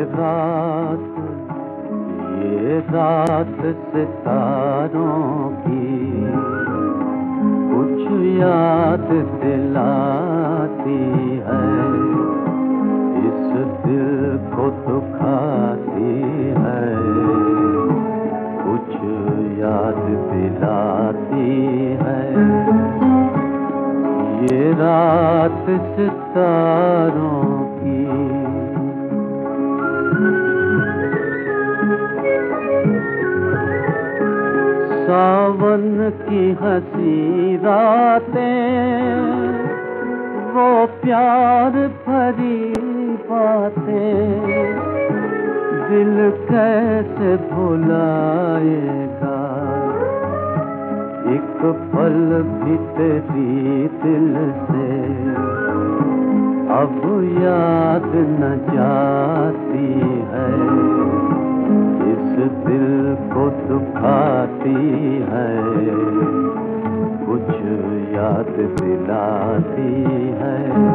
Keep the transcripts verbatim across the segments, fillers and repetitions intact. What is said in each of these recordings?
रात, ये रात सितारों की कुछ याद दिलाती है, इस दिल को दुखाती है, कुछ याद दिलाती है। ये रात सितारों की सावन की हंसी रातें, वो प्यार भरी बातें, दिल कैसे भुलाएगा एक पल भी तेरी दिल से अब याद न जाती है, इस दिल को दुखाती है, कुछ याद दिलाती है।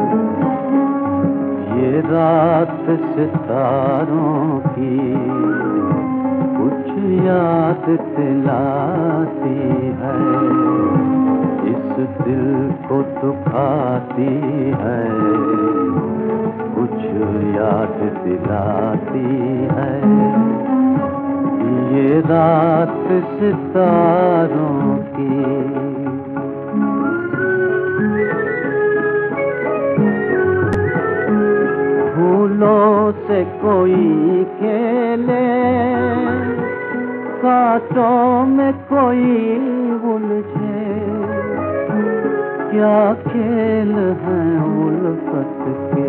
ये रात सितारों की कुछ याद दिलाती है, इस दिल को दुखाती है, कुछ याद दिलाती है। ये रात सितारों की फूलों से कोई खेले, कांटों में कोई उलझे, क्या खेल हैं उल्फत के,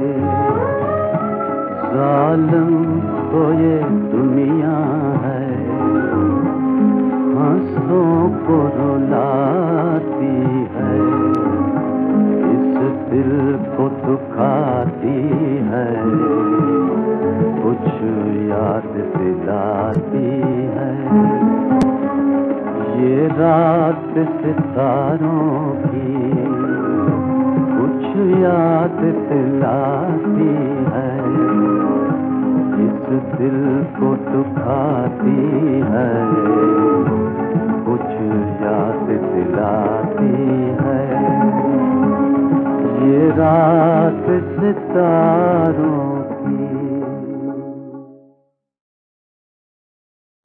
जालिम तो ये दुनिया है, हंसों को रुलाती है, इस दिल को दुखाती है, कुछ याद दिलाती है। ये रात सितारों की कुछ याद दिलाती है, इस दिल को दुखाती है, कुछ याद दिलाती है। ये रात सितारों